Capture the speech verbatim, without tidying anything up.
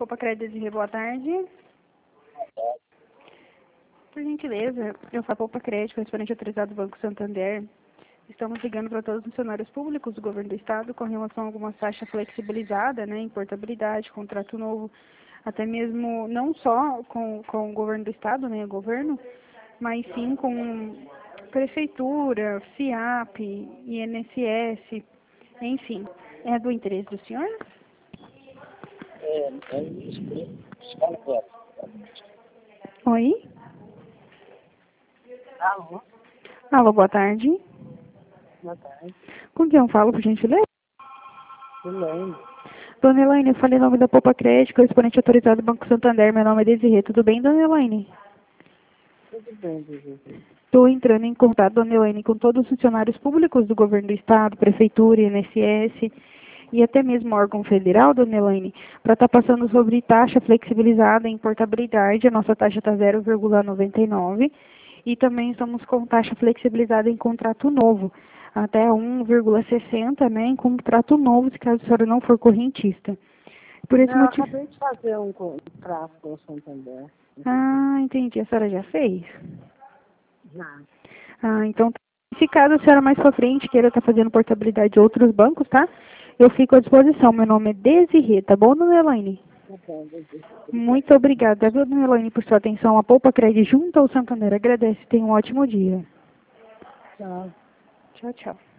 Poupa Crédito, boa tarde. Por gentileza, eu sou a Poupa Crédito, correspondente autorizado do Banco Santander. Estamos ligando para todos os funcionários públicos do governo do estado com relação a algumas taxas flexibilizadas, né, em portabilidade, contrato novo, até mesmo não só com, com o governo do estado, né, o governo, mas sim com prefeitura, FIAP, I N S S, enfim. É do interesse do senhor? É, é isso, escola própria. Oi? Alô, Alô, boa tarde. boa tarde. Com quem eu falo, por gentileza? Elaine, Dona Elaine, eu falei em nome da Poupa Crédito, correspondente autorizado do Banco Santander. Meu nome é Desirê. Tudo bem, Dona Elaine? tudo bem, Desirê? Estou entrando em contato, Dona Elaine, com todos os funcionários públicos do governo do estado, prefeitura, I N S S e até mesmo órgão federal, Dona Elaine, para estar passando sobre taxa flexibilizada em portabilidade. A nossa taxa está zero vírgula noventa e nove e também estamos com taxa flexibilizada em contrato novo, até um vírgula sessenta, né, em contrato novo, se caso a senhora não for correntista. Por esse Não, eu motivo... acabei de fazer um contrato com o Santander. Ah, entendi. A senhora já fez? Já. Ah, então, se caso a senhora mais pra frente queira estar fazendo portabilidade de outros bancos, tá? Eu fico à disposição. Meu nome é Desirê, tá bom, Dona Elaine? Tá bom, Desirê. Muito obrigada, viu, Dona Elaine, por sua atenção. A Poupa Crédito junto ao Santander agradece. Tenha um ótimo dia. Tchau. Tchau, tchau.